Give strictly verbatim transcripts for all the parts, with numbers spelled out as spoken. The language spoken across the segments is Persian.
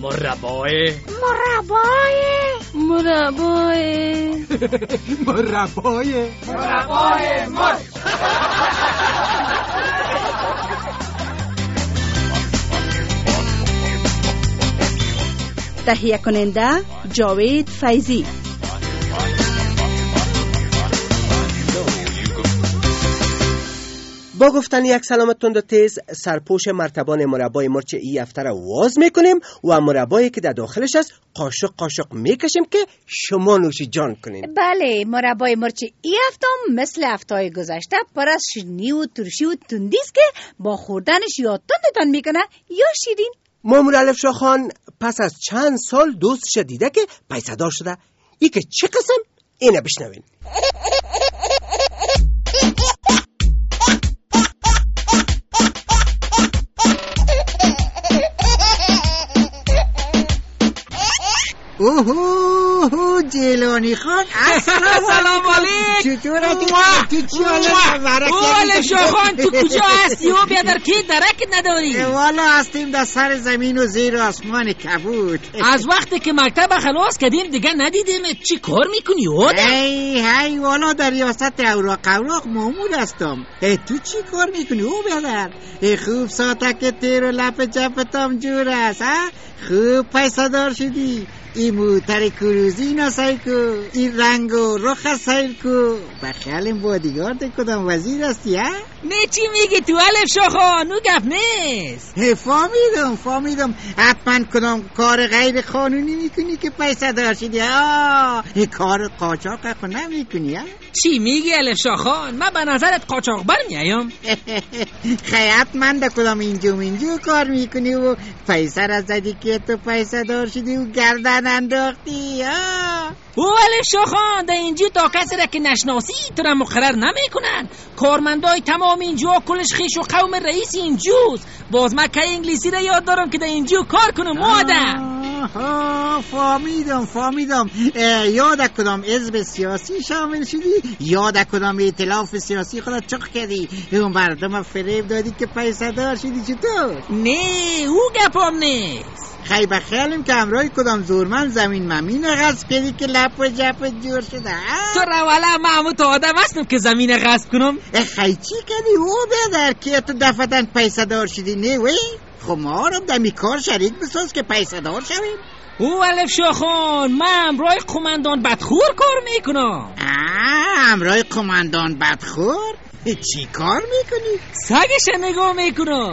مربای مربای مربای مربای مربای مرچ. تهیه کننده جاوید فیضی. با گفتن یک سلام تند و تیز سرپوش مرتبان مربای مرچ ای هفته را واز میکنیم و مربایی که در داخلش است قاشق قاشق میکشیم که شما نوش جان کنین. بله، مربای مرچ ای هفته مثل هفته‌های گذشته پر از شیرینی و ترشی و تندی است که با خوردنش یا تندتان میکنه یا شیرین. مامور الف شاه خان پس از چند سال دوستش دیده که پیسه دار شده. ای که چه قسم؟ اینه بشنوین. اوه جیلانی خان سلام علیکم. چطوره تو اوه شاه خان تو کجا هستی؟ او بیادر که درکت نداری؟ والا هستیم در سر زمین و زیر آسمان کبود. از وقتی که مکتب خلاص کردیم دیگه ندیدیم. چی کار میکنی او؟ هی هی والا در ریاست اوراق اوراق مامور هستم. تو چی کار میکنی او بیادر؟ خوب ساتک تیر و لپ جفتم جور است. خوب پیسه دار شدی. این موتر کروزی نسای کو، این رنگ و رخ سایل کو. بخیالم بادیگارد کدام وزیر هستی ها؟ نه چی میگی تو الف شاه خان؟ نو گپ نیست. فهمیدم فهمیدم حتما کدام کار غیر قانونی میکنی که پیسه دار شدی. آه کار قاچاق خو نمیکنی ها؟ چی میگی الف شاه خان؟ من به نظرت قاچاق بر میایم. خیات من در کدام اینجا اینجا کار میکنی و پیسه را زدی که تو پیسه دار شدی و گردن انداختی. او الف شاه خان در اینجا تا کسی را که نشناسی تو را مقرر نمیکنن. کارمندای تمام اینجا کلش خیش و قوم رئیس اینجوست. باز من که انگلیسی را یاد دارم که در اینجا کار کنم مادر. آها فهمیدم فهمیدم. یاد کدام حزب سیاسی شامل شدی؟ یاد کدام ائتلاف سیاسی خودت چخ کردی؟ اون مردم فریب دادی که پیسه دار شدی چطور؟ نه او گپام نیست. خیلی بخیالم که امرای کدام زورمن زمین ممین غصب کردی که لپ و جپ جور شده. تو رولا محمود تو آدم هستم که زمین غصب کنم. خیلی چی کردی او بیادر که تو دفتن پیسه دار شدی؟ نه وی خب ما رو دمی کار شریک بساز که پیسه دار شویم. او الف شاه خان من امرای قماندان بدخور کار میکنم. آه امرای قماندان بدخور؟ چی کار میکنی؟ سگش نگاه میکنم.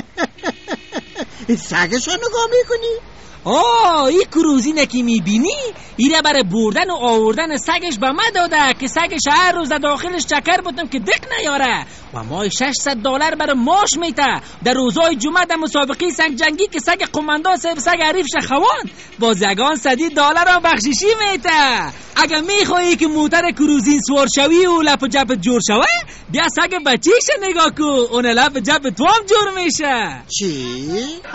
سگش نگاه میکنی؟ آه این کروزی نکی میبینی ایره برای بردن و آوردن سگش به من داده که سگش هر روز داخلش چکر بودم که دق نیاره و مای ششصد دلار برای ماش میته. در روزای جمعه در مسابقه سگ جنگی که سگ قماندان صاحب سگ عریفش خواند باز یگان صدی دلار هم بخشیشی میته. اگه میخوایی که موتر کروزین سوار شوی و لپ جپ جور شوه بیا سگ بچیش نگاه کو، اون لپ جپ تو هم جور میشه. چی؟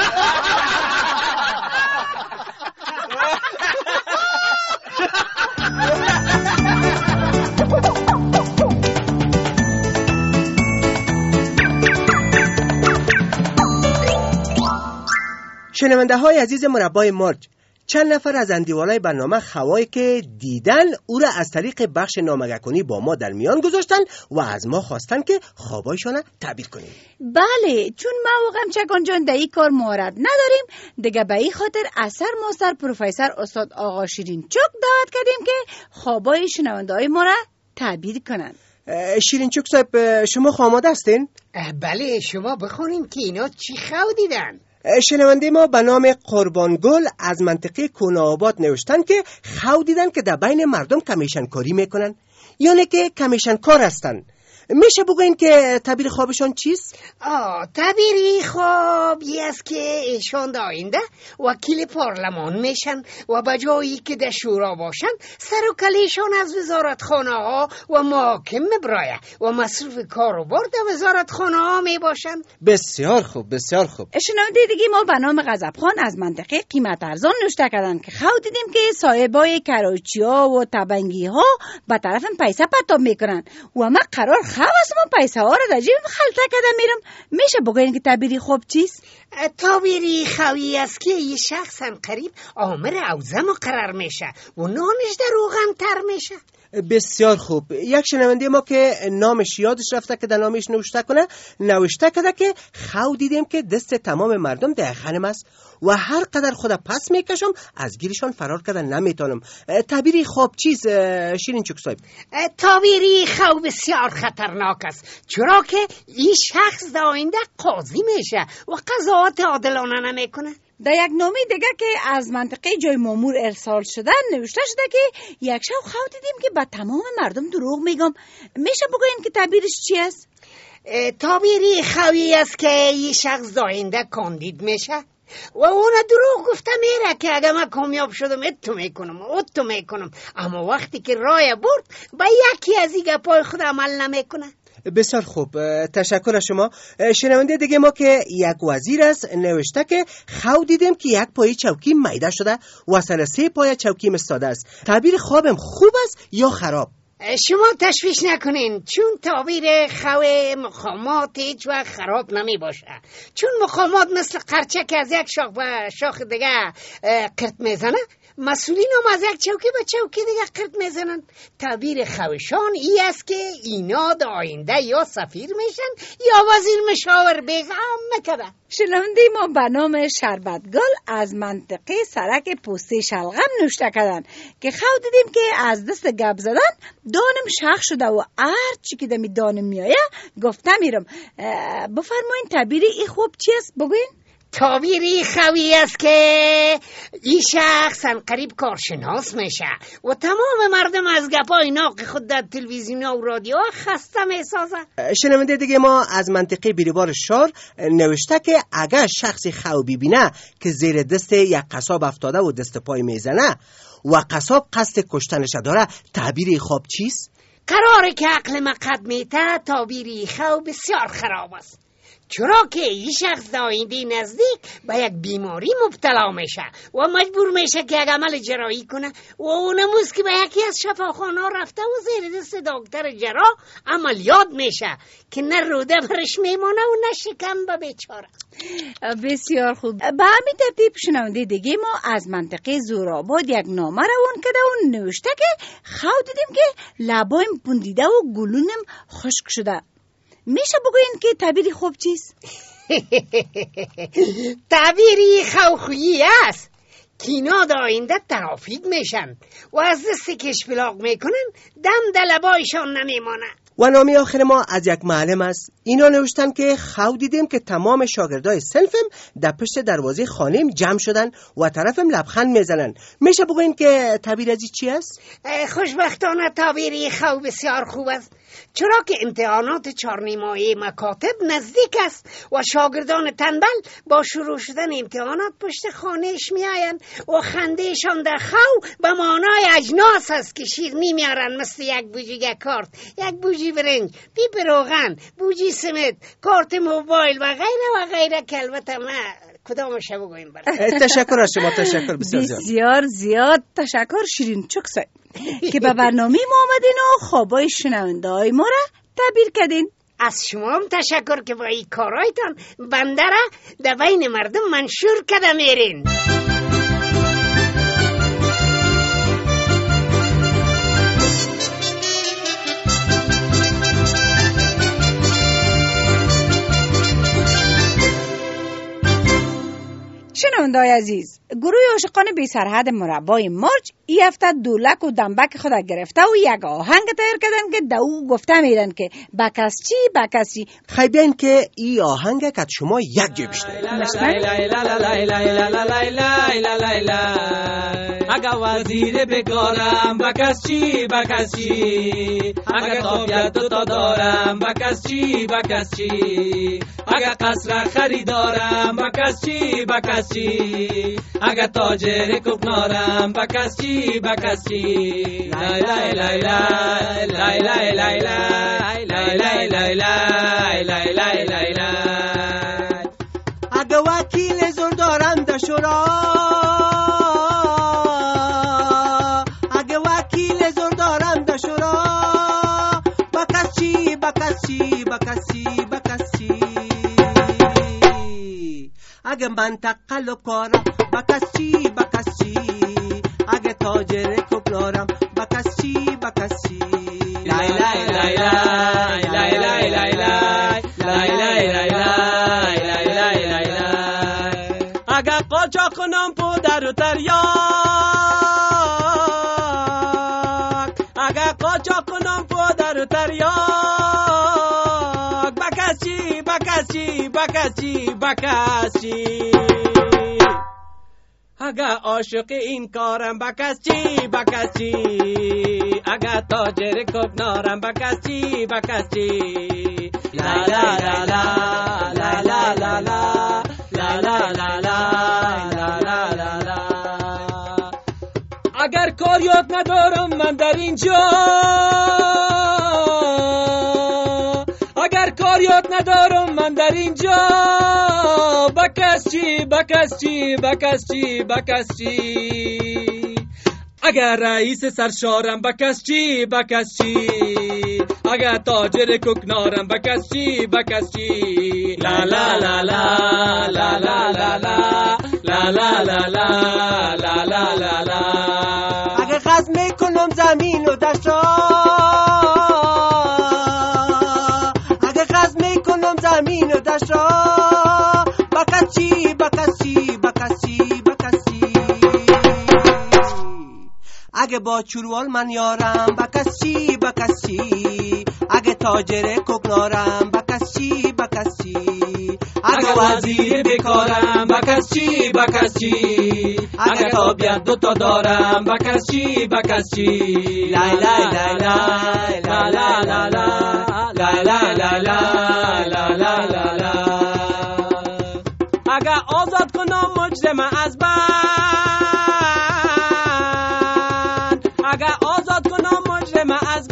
شنونده های عزیز مربای مرچ، چند نفر از اندیوالای برنامه خوایی که دیدن او را از طریق بخش نامگه‌کنی با ما در میان گذاشتن و از ما خواستن که خوابایشان تعبیر کنیم. بله، چون ما واقعا چکان جان در این کار مهارت نداریم دیگه، به این خاطر اثر ماستر پروفسور استاد آقا شیرین چوک دعوت کردیم که خوابای شنونده های ما را تعبیر کنن. شیرین چوک صاحب شما آماده هستین؟ بله شما بخونین که اینا چی خو دیدن. شنونده ما به نام قربانگل از منطقه کونه‌آباد نوشتن که خو دیدن که در بین مردم کمیشن کاری میکنن، یعنی که کمیشن کار هستن. میشه بگوین که تعبیر خوابشان چیست؟ آه تعبیری خواب یه است که ایشان در آینده وکیل پارلمان میشن و بجایی که در شورا باشن سر و کلیشان از وزارت خانه ها و محاکم میبرایه و مصروف کار و بار در وزارت خانه ها میباشن. بسیار خوب بسیار خوب. شنونده دیگه ما به نام غضبخان از منطقه قیمت ارزان نوشته کردن که خو دیدیم که صاحبای کراچی ها و تبنگی ها به طرف پیسه پرتاب میکنن و ما قرار خو هواس ما پیسه ها رو در جیبم خلطه کده میرم. میشه بگوین که تعبیری خوب چیست؟ تعبیری خوی است که یه شخص هم قریب آمر اوزه مقرر میشه و نانش در روغن تر میشه. بسیار خوب. یک شنونده ما که نامش یادش رفته که در نامش نوشته کنه نوشته کده که خو دیدیم که دست تمام مردم در خانم است و هر قدر خود پس میکشم از گیرشان فرار کردن نمیتونم. تعبیری خوب چیز شیرین چوک صاحب؟ تعبیری خو بسیار خطرناک است، چرا که این شخص در آینده قاضی میشه و قضاوت عادلانه نمیکنه. در یک نامه دیگه که از منطقه جای مامور ارسال شده نوشته شده که یک شب خو دیدیم که به تمام مردم دروغ میگم. میشه بگوین که تعبیرش چی است؟ تعبیری خوی است که این شخص در آینده کاندید میشه و اون دروغ گفته میره که اگه من کامیاب شدم اتو میکنم اتو میکنم، اما وقتی که رای برد با یکی از این گپای خود عمل نمیکنه. بسیار خوب، تشکر از شما. شنونده دیگه ما که یک وزیر است نوشته که خو دیدیم که یک پای چوکی میده شده و سر سه پای چوکی مستاده است. تعبیر خوابم خوب است یا خراب؟ شما تشویش نکنین، چون تعبیر خو مخامات هیچ وقت خراب نمی باشه، چون مخامات مثل قرچه که از یک شاخ به شاخ دیگه قرط میزنه، مسئولین هم از یک چوکی به چوکی دیگه قرط میزنن. تعبیر خوشان ای است که اینا در آینده یا سفیر میشن یا وزیر مشاور بیغم میکنن. شنونده ما به نام شربتگل از منطقه سرک پوسته شلغم نوشته کردن که خو دیدیم که از دست گپ زدن دانم شخ شده و هر چی که دمی دانم میایه گفته میرم. بفرمایین تعبیری ای خوب چی است بگوین؟ تعبیری خوی است که این شخص قریب کارشناس میشه و تمام مردم از گپای ناق خود در تلویزیون و رادیو خسته میسازه. شنونده دیگه ما از منطقه بیریبار شار نوشته که اگر شخصی خو ببینه که زیر دست یک قصاب افتاده و دست پای میزنه و قصاب قصد کشتنش داره، تعبیری خوب چیست؟ قراره که عقل مقد میته تعبیری خو بسیار خراب است، چرا که این شخص در آینده نزدیک به یک بیماری مبتلا میشه و مجبور میشه که یک عمل جراحی کنه و اونموز که به یکی از شفاخانه رفته و زیر دست دکتر جراح عملیات میشه که نه روده برش میمانه و نه شکم به بیچاره. بسیار خوب. به همین ترتیب شنونده دیگه ما از منطقه زورآباد یک نامه روان کرده و نوشته که خو دیدیم که لبایم پوندیده و گلونم خشک شده. میشه بگوین که تعبیری خوب چیست؟ تعبیری خوخویی است که اینا در آینده ترافیک میشن و از دست کشبلاغ میکنن دم در لبایشان نمیمانه. و نامی آخر ما از یک معلم است. اینا نوشتن که خو دیدیم که تمام شاگردای صنفم در پشت دروازه خانم جمع شدن و طرفم لبخند میزنن. میشه بگوین که تعبیر از چی است؟ خوشبختانه تعبیری خو بسیار خوب است، چرا که امتحانات چهارنیمایی مکاتب نزدیک است و شاگردان تنبل با شروع شدن امتحانات پشت خانهش میاین و خندهشان در خو به معنای اجناس است که شیرینی میارن، مثل یک بوجی کارت، یک بوجی برنج، پیپ روغن، بوجی سمت، کارت موبایل و غیره و غیره که البته ما کدامش بگویم برای. تشکر از شما، تشکر بسیار زیاد. بسیار زیاد تشکر شیرین چوک صاحب که به برنامه ما آمدین و خوابای شنونده های ما را تعبیر کردین. از شما هم تشکر که با این کارایتان بنده را در بین مردم منشور کرده میرین. شنونده‌های عزیز، گروه عاشقان بی سرحد مربای مارچ این هفته دولک و دنبک خود گرفته و یک آهنگ تیار کردن که دو گفته میرن که بکس چی بکس چی. خیلی بیان که این آهنگ که شما یک جا بشنوید. اگه وزیر بگارم بکس چی بکس چی، اگه تابیت دوتا دارم بکس چی بکس چی، اگه قصر خریدارم بکس چی بکس چی، اگه تاجر کوکنارم بکس چی بکس چی. لای لای لای لای لای لای لای لای لای لای لای لای لای لای لای. اگه وکیل زور دارم در شورا، اگه وکیل زور دارم در شورا، بکس چی بکس اگه منطقه لکارم با کس چی با کس چی، اگه تاجر ککنارم با کس چی با کس چی. لای لای لای لای لای لای لای لای لای لای لای لای لای لای. اگه قاچاق کنم پدر و تریاک، اگه قاچاق کنم پدر و تریاک، بکسی بکسی بکسی بکسی. اگه عاشق این کارم بکسی بکسی، اگه تاجر ککنارم بکسی بکسی. لا لا لا لا لا لا لا لا لا لا لا لا لا لا لا. اگر کار یاد ندارم من در اینجا، اگر کار یاد ندارم من در اینجا، بکسی بکسی بکسی بکسی. اگر رئیس سرشارم بکسی بکسی، اگر تاجر ککنارم بکسی بکسی. لا لا لا لا لا لا لا لا لا لا لا لا لا لا لا لا. اگه غصب میکنم زمین و دشتا، اگه غصب میکنم زمین و دشتا، بکسی بکسی بکسی بکسی. اگه با چروال من یارم بکسی بکسی، اگه تاجر ککنارم بکسی بکسی. اگه وزیر بیکارم بکسی بکسی، اگه تابیت دوتا دارم بکسی بکسی. لای لای لای لای لا لا لا لا لا لا لا لا لا لا لا. اگه آزاد کنم مجرم از بند، اگه آزاد کنم مجرم از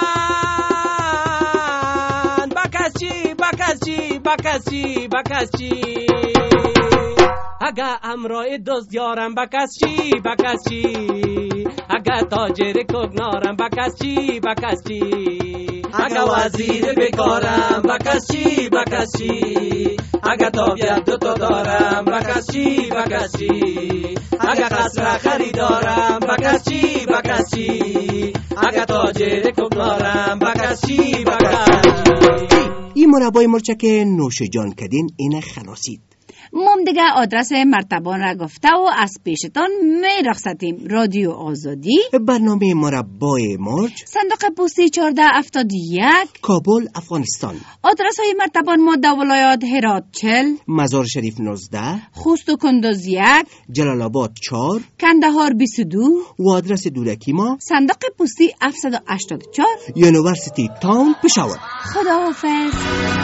بند، بکسی بکسی بکسی بکسی. اگه امرای دزد یارم بکسی بکسی، اگه تاجر ککنارم بکسی بکسی. اگه وزیر بیکارم بکسی بکسی، اگه تابیت دوتا دارم بکسی بکسی. اگه قصر خریدارم بکسی بکسی، اگه تاجر ککنارم بکسی بکسی. این مربای مرچک نوش جان کدین این خلاصید. مم دیگه آدرس مرتبان را گفته و از پیشتان می رخصتیم. رادیو آزادی، برنامه مربای مرچ، صندوق پستی چهارده هفتاد و یک، کابل افغانستان. آدرس های مرتبان ما در ولایات هرات چهل، مزار شریف نوزده، خوست و کندوز یک، جلال آباد چهار، کندهار بیست و دو و آدرس دورکی ما صندوق پستی هفتصد و هشتاد و چهار، یونیورسیتی تاون پشاور. خداحافظ.